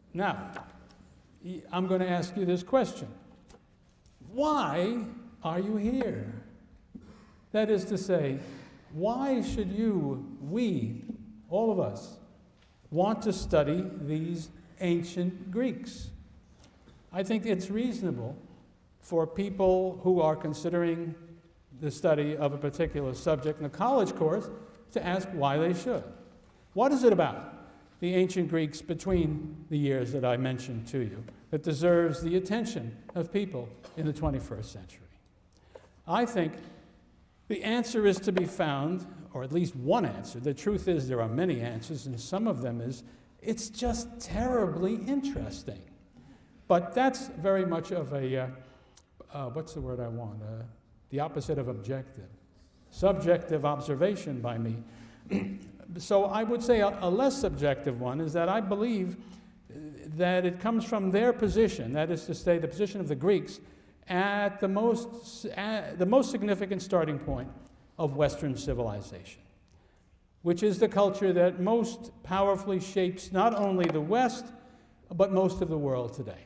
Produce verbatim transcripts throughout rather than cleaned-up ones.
Now, I'm going to ask you this question. Why are you here? That is to say, why should you, we, all of us, want to study these ancient Greeks? I think it's reasonable for people who are considering the study of a particular subject in a college course to ask why they should. What is it about the ancient Greeks between the years that I mentioned to you that deserves the attention of people in the twenty-first century? I think the answer is to be found, or at least one answer. The truth is there are many answers, and some of them is, it's just terribly interesting. But that's very much of a, uh, uh, what's the word I want? Uh, the opposite of objective. Subjective observation by me. So I would say a, a less subjective one is that I believe that it comes from their position, that is to say the position of the Greeks, at the most, at the most significant starting point of Western civilization, which is the culture that most powerfully shapes not only the West, but most of the world today.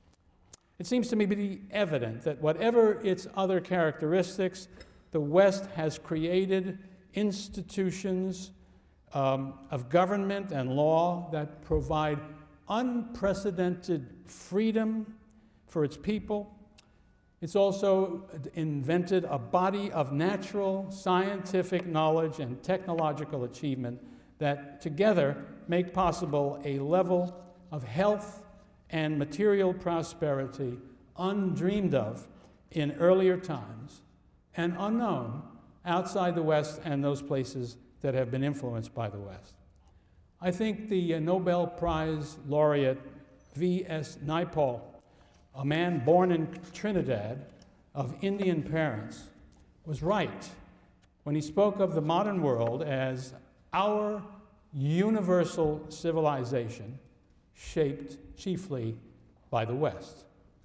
It seems to me to be evident that whatever its other characteristics, the West has created institutions um, of government and law that provide unprecedented freedom for its people. It's also invented a body of natural, scientific knowledge and technological achievement that together make possible a level of health and material prosperity undreamed of in earlier times and unknown outside the West and those places that have been influenced by the West. I think the Nobel Prize laureate V S Naipaul, a man born in Trinidad of Indian parents, was right when he spoke of the modern world as our universal civilization shaped chiefly by the West.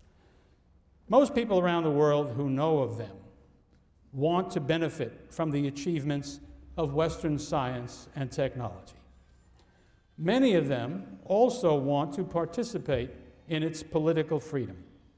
Most people around the world who know of them want to benefit from the achievements of Western science and technology. Many of them also want to participate in its political freedom.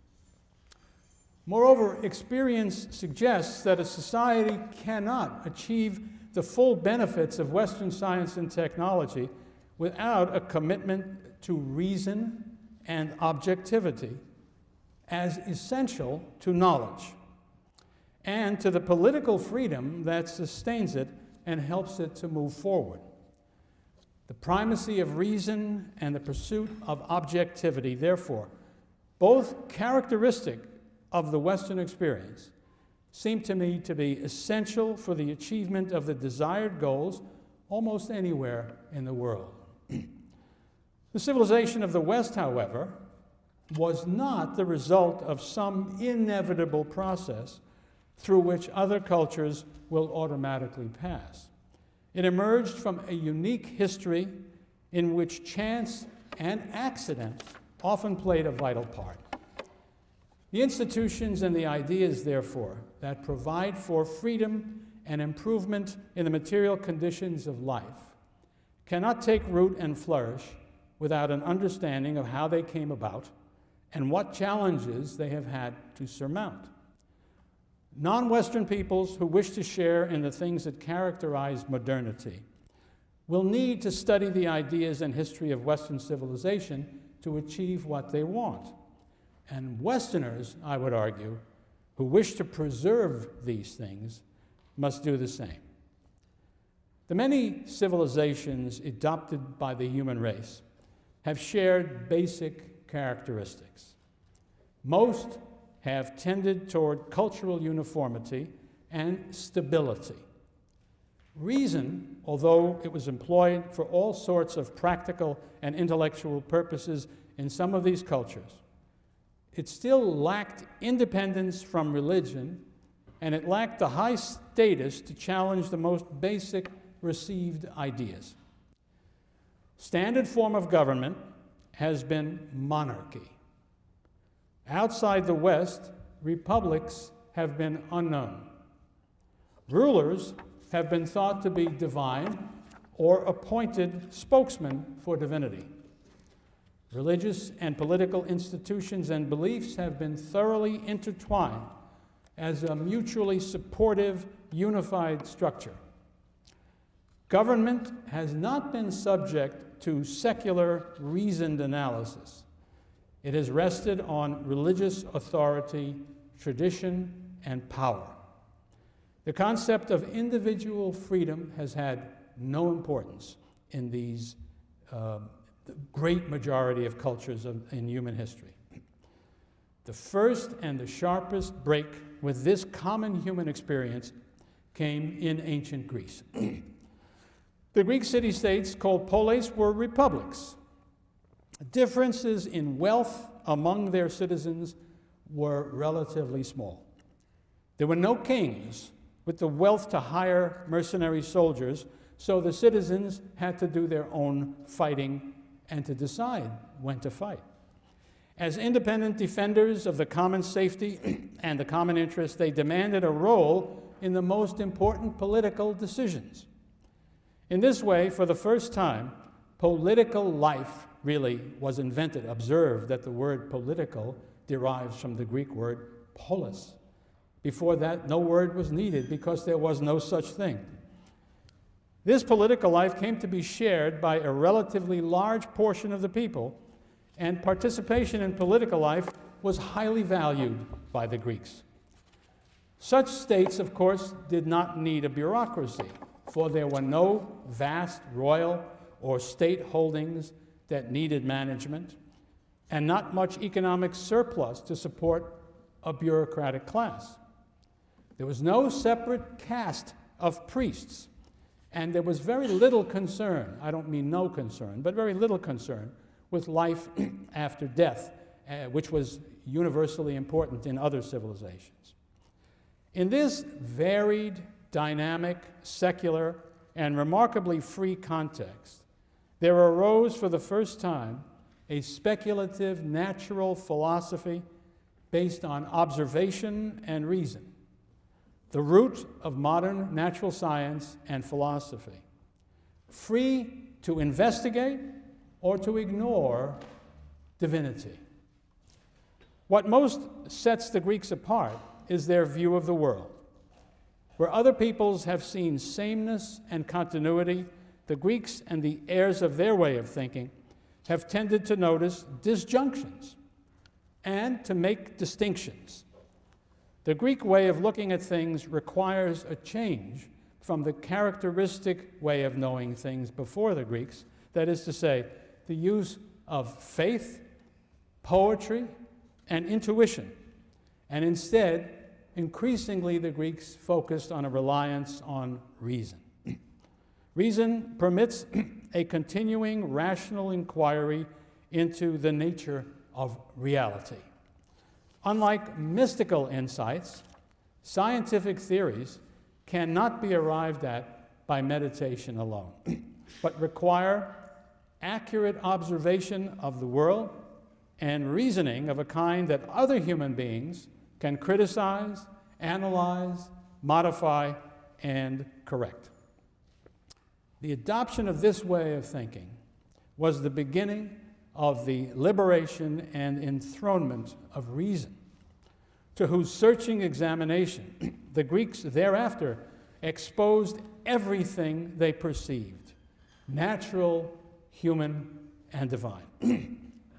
Moreover, experience suggests that a society cannot achieve the full benefits of Western science and technology without a commitment to reason and objectivity as essential to knowledge and to the political freedom that sustains it and helps it to move forward. The primacy of reason and the pursuit of objectivity, therefore, both characteristic of the Western experience, seem to me to be essential for the achievement of the desired goals almost anywhere in the world. The civilization of the West, however, was not the result of some inevitable process through which other cultures will automatically pass. It emerged from a unique history in which chance and accident often played a vital part. The institutions and the ideas, therefore, that provide for freedom and improvement in the material conditions of life cannot take root and flourish without an understanding of how they came about and what challenges they have had to surmount. Non-Western peoples who wish to share in the things that characterize modernity will need to study the ideas and history of Western civilization to achieve what they want. And Westerners, I would argue, who wish to preserve these things must do the same. The many civilizations adopted by the human race have shared basic characteristics. Most have tended toward cultural uniformity and stability. Reason, although it was employed for all sorts of practical and intellectual purposes in some of these cultures, it still lacked independence from religion, and it lacked the high status to challenge the most basic received ideas. Standard form of government has been monarchy. Outside the West, republics have been unknown. Rulers have been thought to be divine or appointed spokesmen for divinity. Religious and political institutions and beliefs have been thoroughly intertwined as a mutually supportive, unified structure. Government has not been subject to secular, reasoned analysis. It has rested on religious authority, tradition, and power. The concept of individual freedom has had no importance in these uh, the great majority of cultures of, in human history. The first and the sharpest break with this common human experience came in ancient Greece. The Greek city-states called polis were republics. Differences in wealth among their citizens were relatively small. There were no kings with the wealth to hire mercenary soldiers, so the citizens had to do their own fighting and to decide when to fight. As independent defenders of the common safety and the common interest, they demanded a role in the most important political decisions. In this way, for the first time, political life really was invented. Observe that the word political derives from the Greek word polis. Before that, no word was needed because there was no such thing. This political life came to be shared by a relatively large portion of the people, and participation in political life was highly valued by the Greeks. Such states, of course, did not need a bureaucracy, for there were no vast royal or state holdings that needed management, and not much economic surplus to support a bureaucratic class. There was no separate caste of priests, and there was very little concern, I don't mean no concern, but very little concern with life after death, uh, which was universally important in other civilizations. In this varied, dynamic, secular, and remarkably free context, there arose for the first time a speculative natural philosophy based on observation and reason, the root of modern natural science and philosophy, free to investigate or to ignore divinity. What most sets the Greeks apart is their view of the world. Where other peoples have seen sameness and continuity, the Greeks and the heirs of their way of thinking have tended to notice disjunctions and to make distinctions. The Greek way of looking at things requires a change from the characteristic way of knowing things before the Greeks, that is to say, the use of faith, poetry, and intuition. And instead, increasingly, the Greeks focused on a reliance on reason. Reason permits a continuing rational inquiry into the nature of reality. Unlike mystical insights, scientific theories cannot be arrived at by meditation alone, but require accurate observation of the world and reasoning of a kind that other human beings can criticize, analyze, modify, and correct. The adoption of this way of thinking was the beginning of the liberation and enthronement of reason, to whose searching examination the Greeks thereafter exposed everything they perceived, natural, human, and divine.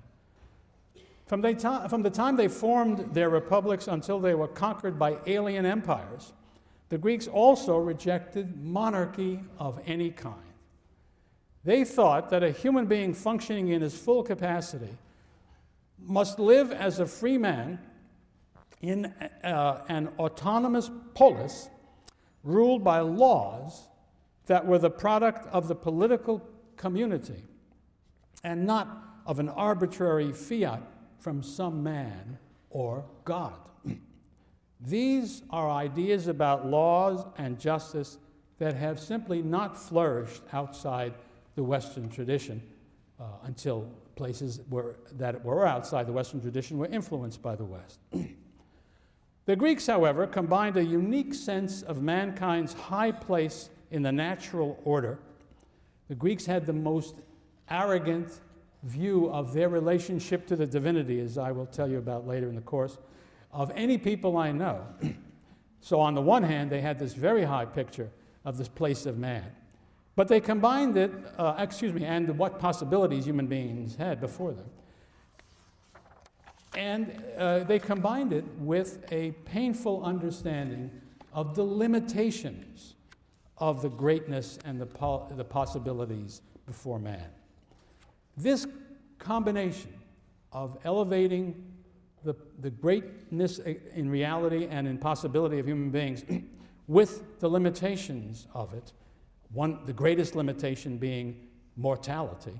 From the, to- from the time they formed their republics until they were conquered by alien empires, the Greeks also rejected monarchy of any kind. They thought that a human being functioning in his full capacity must live as a free man in uh, an autonomous polis ruled by laws that were the product of the political community and not of an arbitrary fiat from some man or God. These are ideas about laws and justice that have simply not flourished outside the Western tradition uh, until places were, that were outside the Western tradition were influenced by the West. The Greeks, however, combined a unique sense of mankind's high place in the natural order. The Greeks had the most arrogant, view of their relationship to the divinity, as I will tell you about later in the course, of any people I know. So on the one hand, they had this very high picture of this place of man. But they combined it, uh, excuse me, and what possibilities human beings had before them. And uh, they combined it with a painful understanding of the limitations of the greatness and the, po- the possibilities before man. This combination of elevating the, the greatness in reality and in possibility of human beings with the limitations of it, one, the greatest limitation being mortality,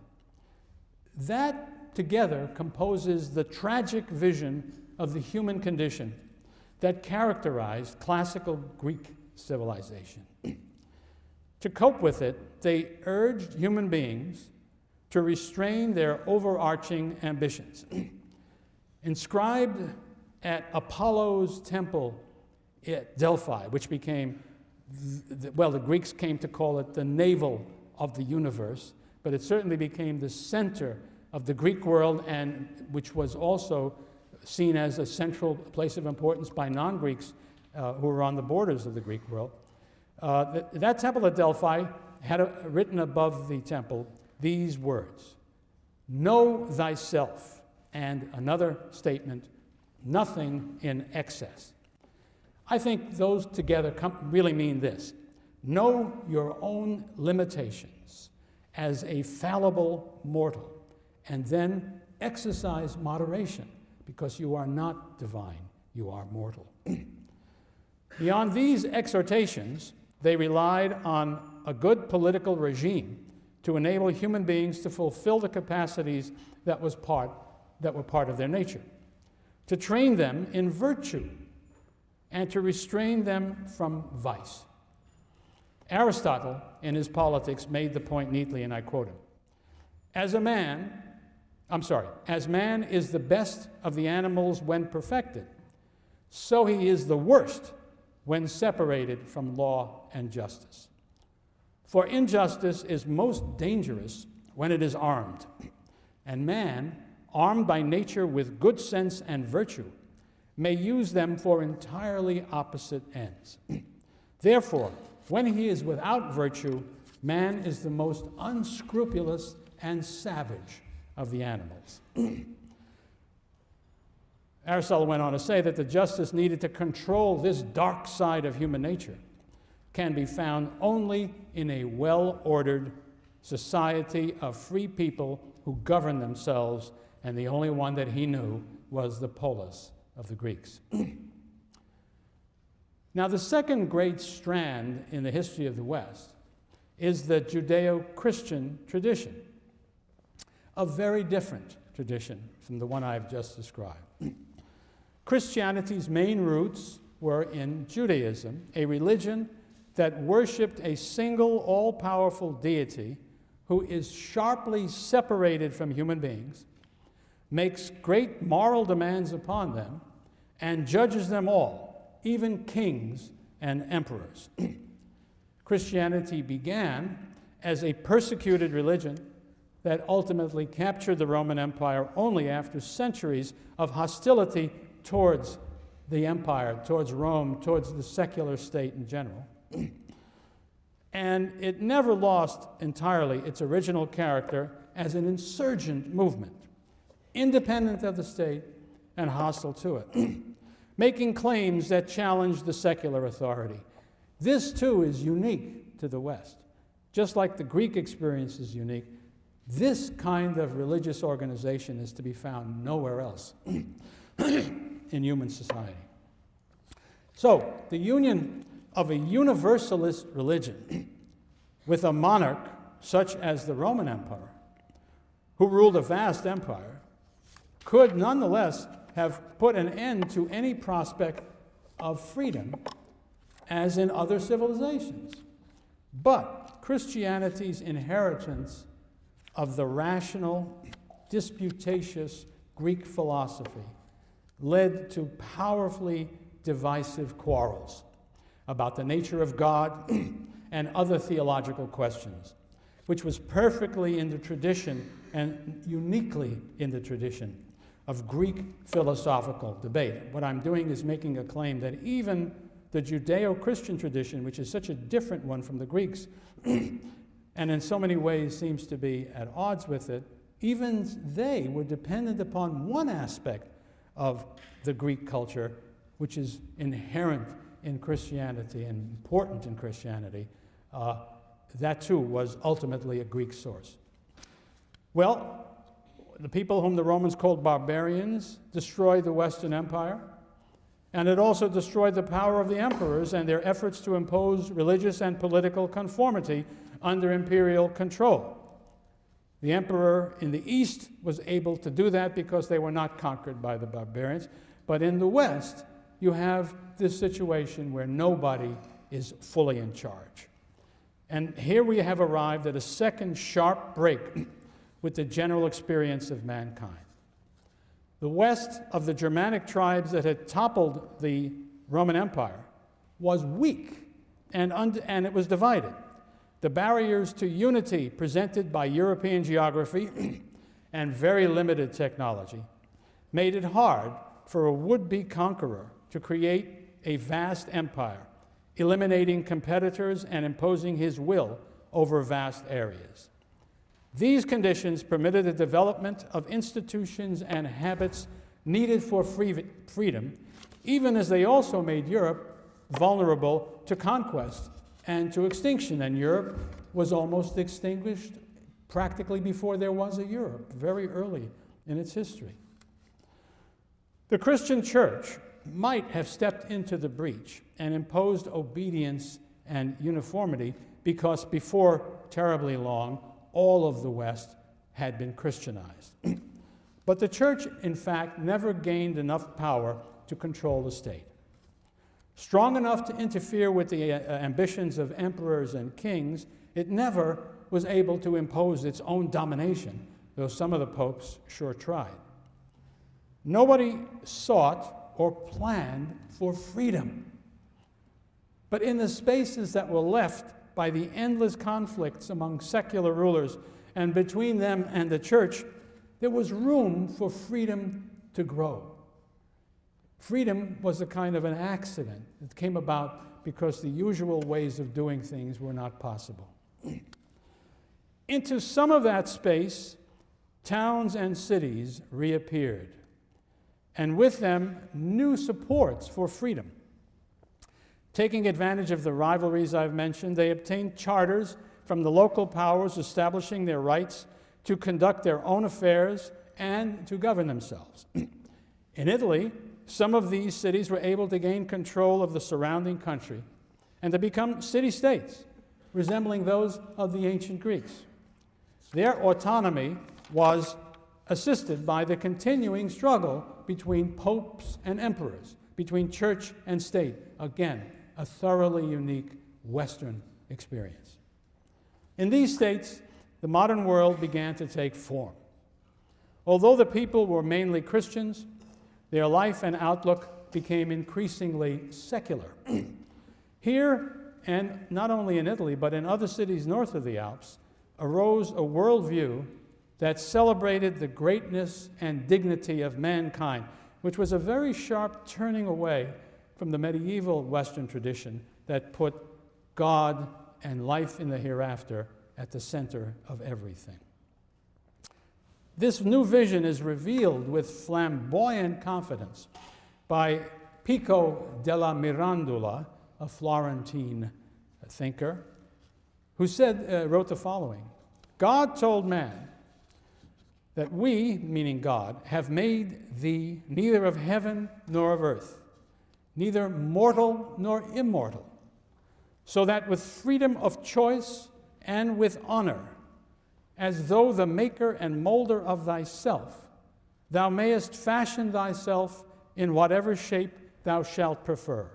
that together composes the tragic vision of the human condition that characterized classical Greek civilization. To cope with it, they urged human beings to restrain their overarching ambitions. Inscribed at Apollo's temple at Delphi, which became, the, well, the Greeks came to call it the navel of the universe, but it certainly became the center of the Greek world, and which was also seen as a central place of importance by non-Greeks uh, who were on the borders of the Greek world. Uh, th- that temple at Delphi had a, written above the temple these words: "Know thyself," and another statement, "Nothing in excess." I think those together come, really mean this: know your own limitations as a fallible mortal, and then exercise moderation, because you are not divine, you are mortal. Beyond these exhortations, they relied on a good political regime to enable human beings to fulfill the capacities that was part, that were part of their nature, to train them in virtue, and to restrain them from vice. Aristotle, in his Politics, made the point neatly, and I quote him: As a man, I'm sorry, as man is the best of the animals when perfected, so he is the worst when separated from law and justice. For injustice is most dangerous when it is armed, and man, armed by nature with good sense and virtue, may use them for entirely opposite ends. Therefore, when he is without virtue, man is the most unscrupulous and savage of the animals. Aristotle went on to say that the justice needed to control this dark side of human nature can be found only in a well-ordered society of free people who govern themselves, and the only one that he knew was the polis of the Greeks. Now, the second great strand in the history of the West is the Judeo-Christian tradition, a very different tradition from the one I've just described. Christianity's main roots were in Judaism, a religion that worshipped a single, all-powerful deity who is sharply separated from human beings, makes great moral demands upon them, and judges them all, even kings and emperors. Christianity began as a persecuted religion that ultimately captured the Roman Empire only after centuries of hostility towards the empire, towards Rome, towards the secular state in general. And it never lost entirely its original character as an insurgent movement, independent of the state and hostile to it, making claims that challenged the secular authority. This, too, is unique to the West. Just like the Greek experience is unique, this kind of religious organization is to be found nowhere else in human society. So, the union of a universalist religion with a monarch such as the Roman Empire, who ruled a vast empire, could nonetheless have put an end to any prospect of freedom as in other civilizations. But Christianity's inheritance of the rational, disputatious Greek philosophy led to powerfully divisive quarrels about the nature of God and other theological questions, which was perfectly in the tradition and uniquely in the tradition of Greek philosophical debate. What I'm doing is making a claim that even the Judeo-Christian tradition, which is such a different one from the Greeks, and in so many ways seems to be at odds with it, even they were dependent upon one aspect of the Greek culture, which is inherent in Christianity and important in Christianity. Uh, that too was ultimately a Greek source. Well, the people whom the Romans called barbarians destroyed the Western Empire, and it also destroyed the power of the emperors and their efforts to impose religious and political conformity under imperial control. The emperor in the East was able to do that because they were not conquered by the barbarians, but in the West, you have this situation where nobody is fully in charge. And here we have arrived at a second sharp break with the general experience of mankind. The west of the Germanic tribes that had toppled the Roman Empire was weak, and, und- and it was divided. The barriers to unity presented by European geography and very limited technology made it hard for a would-be conqueror to create a vast empire, eliminating competitors and imposing his will over vast areas. These conditions permitted the development of institutions and habits needed for free freedom, even as they also made Europe vulnerable to conquest and to extinction. And Europe was almost extinguished practically before there was a Europe, very early in its history. The Christian church might have stepped into the breach and imposed obedience and uniformity because before terribly long, all of the West had been Christianized. But the church, in fact, never gained enough power to control the state. Strong enough to interfere with the uh, ambitions of emperors and kings, it never was able to impose its own domination, though some of the popes sure tried. Nobody sought or planned for freedom. But in the spaces that were left by the endless conflicts among secular rulers and between them and the church, there was room for freedom to grow. Freedom was a kind of an accident. It came about because the usual ways of doing things were not possible. Into some of that space, towns and cities reappeared, and with them, new supports for freedom. Taking advantage of the rivalries I've mentioned, they obtained charters from the local powers establishing their rights to conduct their own affairs and to govern themselves. In Italy, some of these cities were able to gain control of the surrounding country and to become city-states, resembling those of the ancient Greeks. Their autonomy was assisted by the continuing struggle between popes and emperors, between church and state. Again, a thoroughly unique Western experience. In these states, the modern world began to take form. Although the people were mainly Christians, their life and outlook became increasingly secular. Here, and not only in Italy, but in other cities north of the Alps, arose a worldview that celebrated the greatness and dignity of mankind, which was a very sharp turning away from the medieval Western tradition that put God and life in the hereafter at the center of everything. This new vision is revealed with flamboyant confidence by Pico della Mirandola, a Florentine thinker, who said, uh, wrote the following: God told man that we, meaning God, have made thee neither of heaven nor of earth, neither mortal nor immortal, so that with freedom of choice and with honor, as though the maker and molder of thyself, thou mayest fashion thyself in whatever shape thou shalt prefer.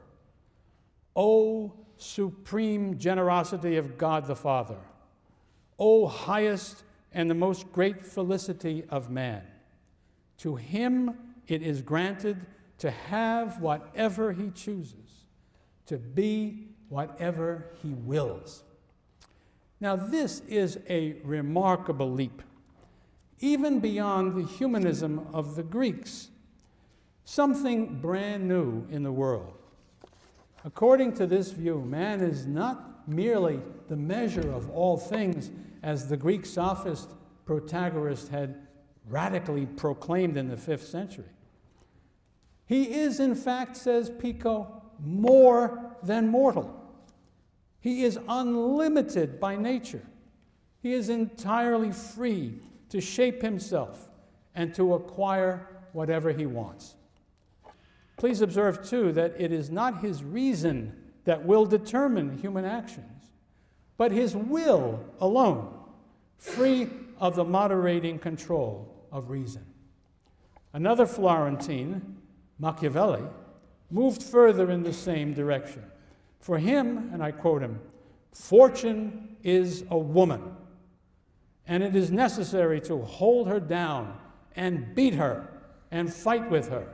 O supreme generosity of God the Father, O highest and the most great felicity of man, to him it is granted to have whatever he chooses, to be whatever he wills. Now, this is a remarkable leap. even beyond the humanism of the Greeks, something brand new in the world. According to this view, man is not merely the measure of all things, as the Greek sophist Protagoras had radically proclaimed in the fifth century. He is, in fact, says Pico, more than mortal. He is unlimited by nature. He is entirely free to shape himself and to acquire whatever he wants. Please observe, too, that it is not his reason that will determine human actions, but his will alone, free of the moderating control of reason. Another Florentine, Machiavelli, moved further in the same direction. For him, and I quote him, "Fortune is a woman, and it is necessary to hold her down and beat her and fight with her."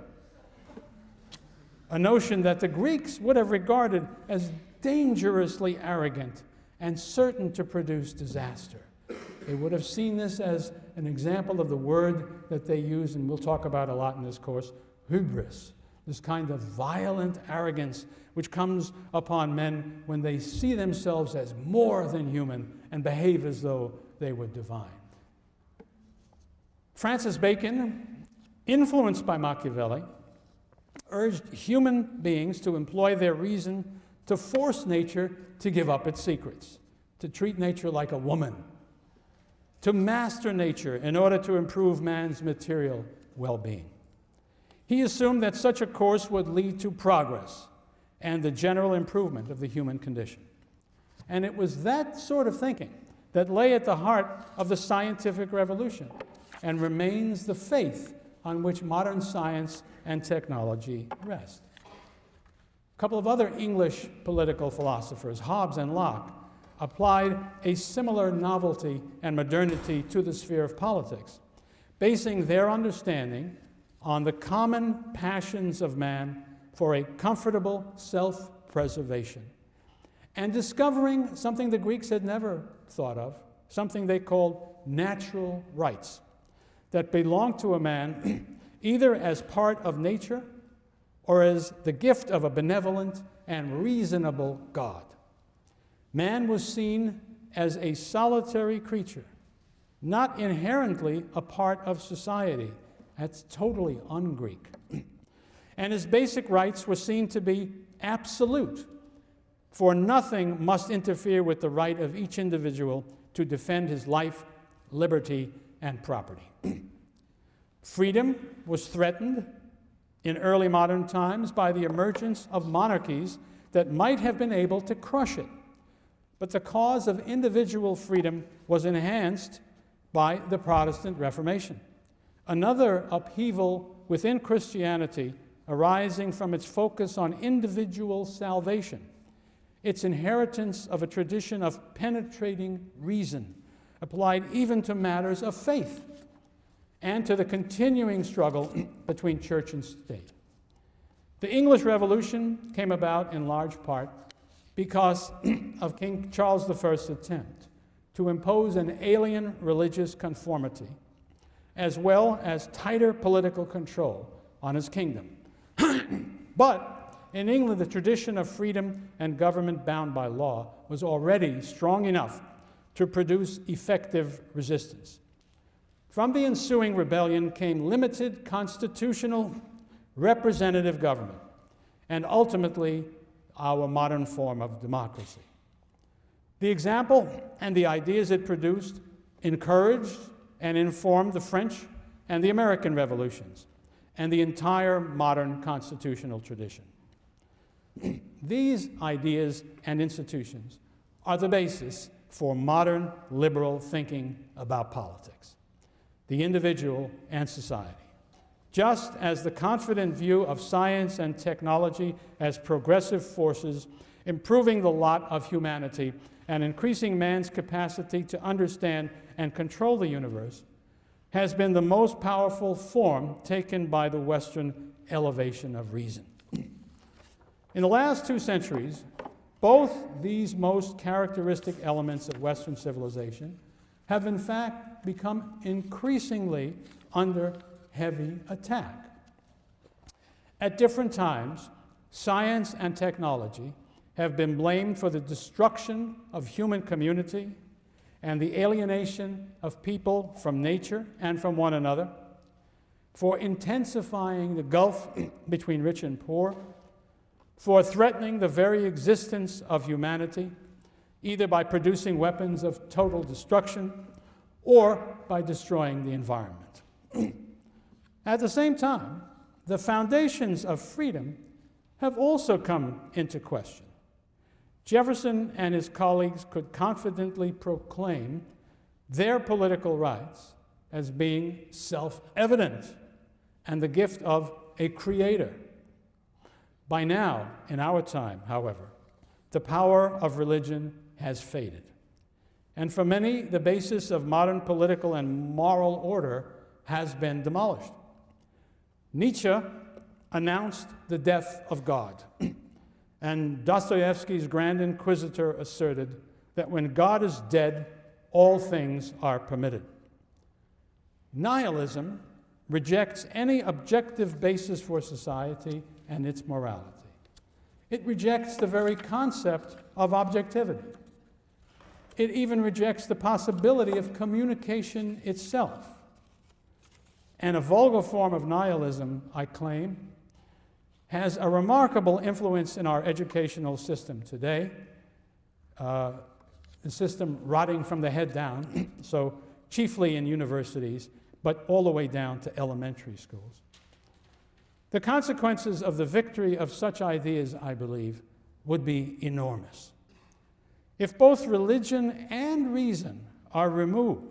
A notion that the Greeks would have regarded as dangerously arrogant and certain to produce disaster. They would have seen this as an example of the word that they use, and we'll talk about a lot in this course, hubris, this kind of violent arrogance which comes upon men when they see themselves as more than human and behave as though they were divine. Francis Bacon, influenced by Machiavelli, urged human beings to employ their reason to force nature to give up its secrets, to treat nature like a woman, to master nature in order to improve man's material well-being. He assumed that such a course would lead to progress and the general improvement of the human condition. And it was that sort of thinking that lay at the heart of the scientific revolution and remains the faith on which modern science and technology rest. A couple of other English political philosophers, Hobbes and Locke, applied a similar novelty and modernity to the sphere of politics, basing their understanding on the common passions of man for a comfortable self-preservation, and discovering something the Greeks had never thought of, something they called natural rights that belong to a man either as part of nature or as the gift of a benevolent and reasonable God. Man was seen as a solitary creature, not inherently a part of society. That's totally un-Greek. And his basic rights were seen to be absolute, for nothing must interfere with the right of each individual to defend his life, liberty, and property. Freedom was threatened in early modern times by the emergence of monarchies that might have been able to crush it. But the cause of individual freedom was enhanced by the Protestant Reformation, another upheaval within Christianity arising from its focus on individual salvation, its inheritance of a tradition of penetrating reason, applied even to matters of faith, and to the continuing struggle between church and state. The English Revolution came about in large part because of King Charles the First's attempt to impose an alien religious conformity, as well as tighter political control on his kingdom. But in England, the tradition of freedom and government bound by law was already strong enough to produce effective resistance. From the ensuing rebellion came limited constitutional representative government, and ultimately our modern form of democracy. The example and the ideas it produced encouraged and informed the French and the American revolutions and the entire modern constitutional tradition. These ideas and institutions are the basis for modern liberal thinking about politics, the individual and society. Just as the confident view of science and technology as progressive forces improving the lot of humanity and increasing man's capacity to understand and control the universe has been the most powerful form taken by the Western elevation of reason. In the last two centuries, both these most characteristic elements of Western civilization have in fact become increasingly under heavy attack. At different times, science and technology have been blamed for the destruction of human community and the alienation of people from nature and from one another, for intensifying the gulf between rich and poor, for threatening the very existence of humanity, either by producing weapons of total destruction or by destroying the environment. At the same time, the foundations of freedom have also come into question. Jefferson and his colleagues could confidently proclaim their political rights as being self-evident and the gift of a creator. By now, in our time, however, the power of religion has faded. And for many, the basis of modern political and moral order has been demolished. Nietzsche announced the death of God. And Dostoevsky's Grand Inquisitor asserted that when God is dead, all things are permitted. Nihilism rejects any objective basis for society and its morality. It rejects the very concept of objectivity. It even rejects the possibility of communication itself. And a vulgar form of nihilism, I claim, has a remarkable influence in our educational system today, uh, the system rotting from the head down, so chiefly in universities, but all the way down to elementary schools. The consequences of the victory of such ideas, I believe, would be enormous. If both religion and reason are removed,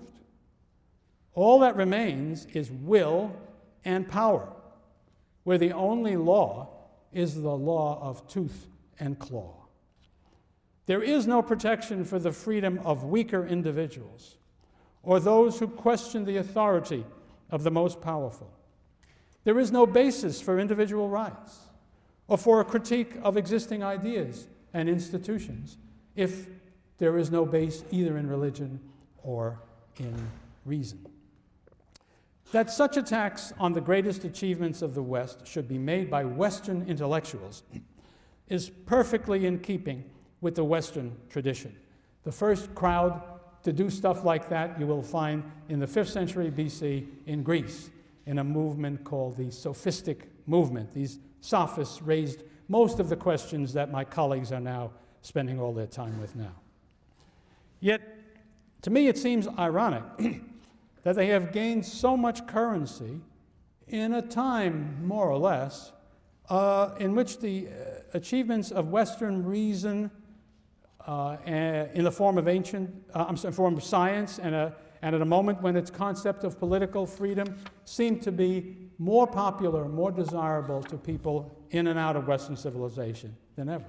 all that remains is will and power, where the only law is the law of tooth and claw. There is no protection for the freedom of weaker individuals or those who question the authority of the most powerful. There is no basis for individual rights or for a critique of existing ideas and institutions if there is no base either in religion or in reason. That such attacks on the greatest achievements of the West should be made by Western intellectuals is perfectly in keeping with the Western tradition. The first crowd to do stuff like that you will find in the fifth century B C in Greece, in a movement called the Sophistic movement. These sophists raised most of the questions that my colleagues are now spending all their time with now. Yet, to me it seems ironic that they have gained so much currency in a time, more or less, uh, in which the uh, achievements of Western reason uh, in the form of ancient, uh, I'm sorry, form of science, and, a, and at a moment when its concept of political freedom seemed to be more popular, more desirable to people in and out of Western civilization than ever.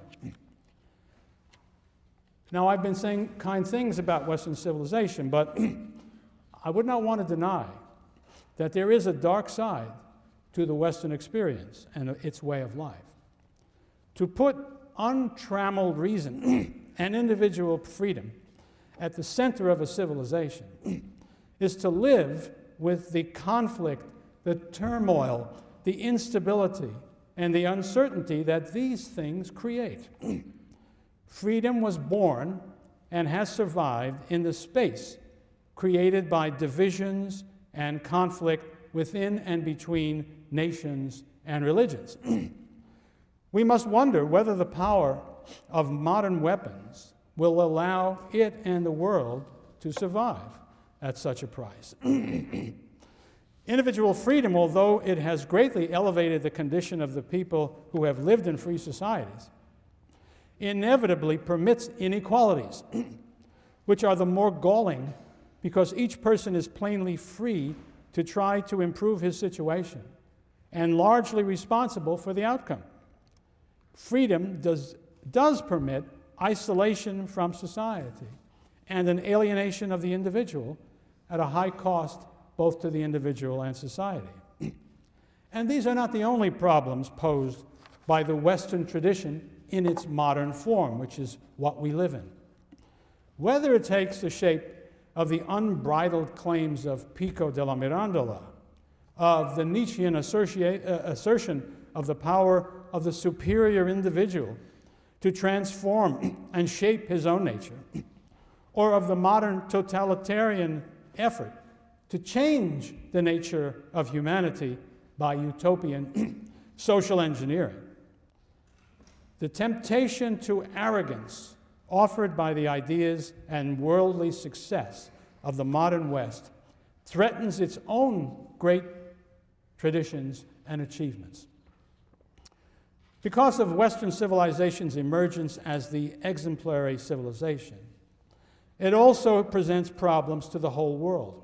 Now, I've been saying kind things about Western civilization, but I would not want to deny that there is a dark side to the Western experience and its way of life. To put untrammeled reason and individual freedom at the center of a civilization is to live with the conflict, the turmoil, the instability, and the uncertainty that these things create. Freedom was born and has survived in the space created by divisions and conflict within and between nations and religions. We must wonder whether the power of modern weapons will allow it and the world to survive at such a price. Individual freedom, although it has greatly elevated the condition of the people who have lived in free societies, inevitably permits inequalities, which are the more galling because each person is plainly free to try to improve his situation and largely responsible for the outcome. Freedom does, does permit isolation from society and an alienation of the individual at a high cost both to the individual and society. And these are not the only problems posed by the Western tradition in its modern form, which is what we live in. Whether it takes the shape of the unbridled claims of Pico della Mirandola, of the Nietzschean assertia- uh, assertion of the power of the superior individual to transform and shape his own nature, or of the modern totalitarian effort to change the nature of humanity by utopian social engineering. The temptation to arrogance offered by the ideas and worldly success of the modern West threatens its own great traditions and achievements. Because of Western civilization's emergence as the exemplary civilization, it also presents problems to the whole world.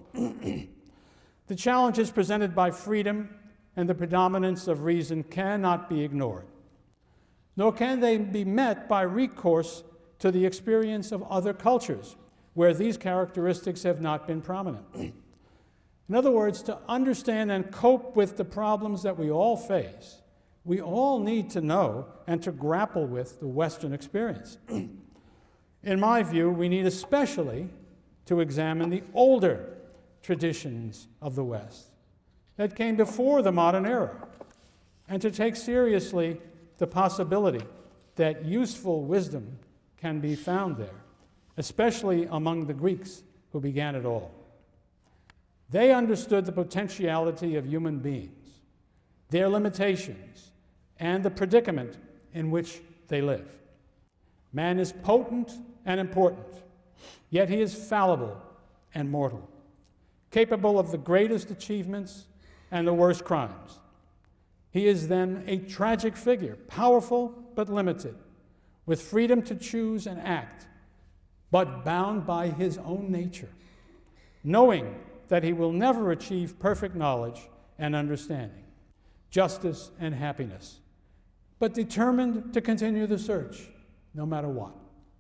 The challenges presented by freedom and the predominance of reason cannot be ignored, nor can they be met by recourse to the experience of other cultures where these characteristics have not been prominent. In other words, to understand and cope with the problems that we all face, we all need to know and to grapple with the Western experience. In my view, we need especially to examine the older traditions of the West that came before the modern era, and to take seriously the possibility that useful wisdom can be found there, especially among the Greeks who began it all. They understood the potentiality of human beings, their limitations, and the predicament in which they live. Man is potent and important, yet he is fallible and mortal, capable of the greatest achievements and the worst crimes. He is then a tragic figure, powerful but limited, with freedom to choose and act, but bound by his own nature, knowing that he will never achieve perfect knowledge and understanding, justice and happiness, but determined to continue the search, no matter what.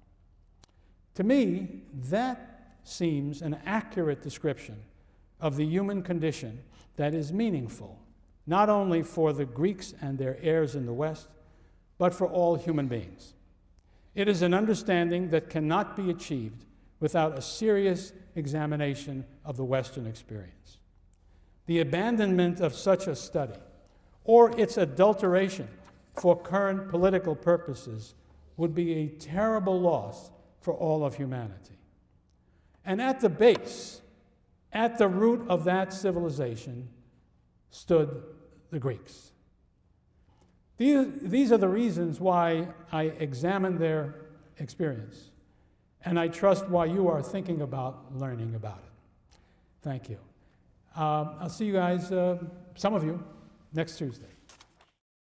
To me, that seems an accurate description of the human condition that is meaningful, not only for the Greeks and their heirs in the West, but for all human beings. It is an understanding that cannot be achieved without a serious examination of the Western experience. The abandonment of such a study, or its adulteration for current political purposes, would be a terrible loss for all of humanity. And at the base, at the root of that civilization, stood the Greeks. These, these are the reasons why I examined their experience, and I trust why you are thinking about learning about it. Thank you. Um, I'll see you guys, uh, some of you, next Tuesday.